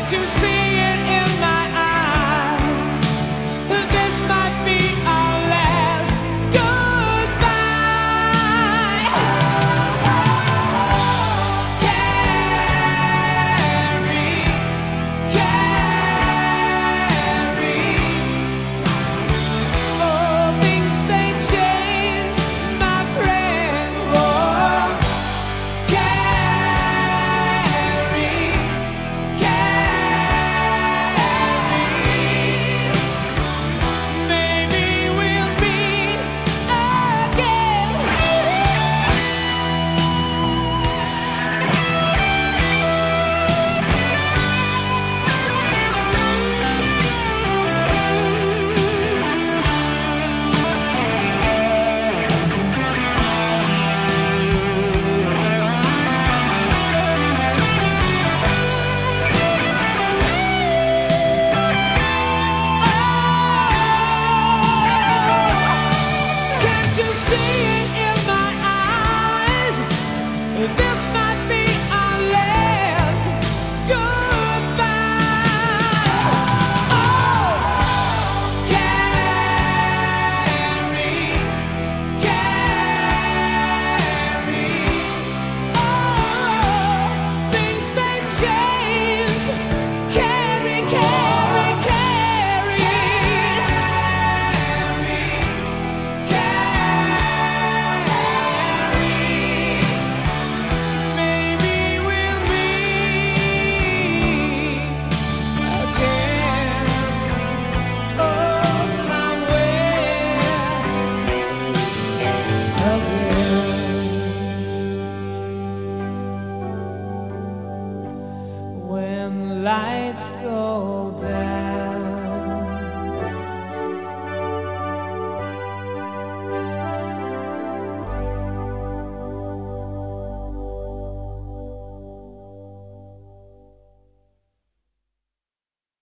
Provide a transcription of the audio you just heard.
you see it in my eyes? This might be our last goodbye. Carrie, Carrie. Oh, things they change, my friend. Oh, Carrie, Carrie. Maybe we'll meet again. Can't you see it in my eyes? This might be our last goodbye. Oh, Carrie, Carrie. Oh, things they change. Carrie, Carrie, Carrie. Maybe we'll meet again. Oh, somewhere again. When lights go down.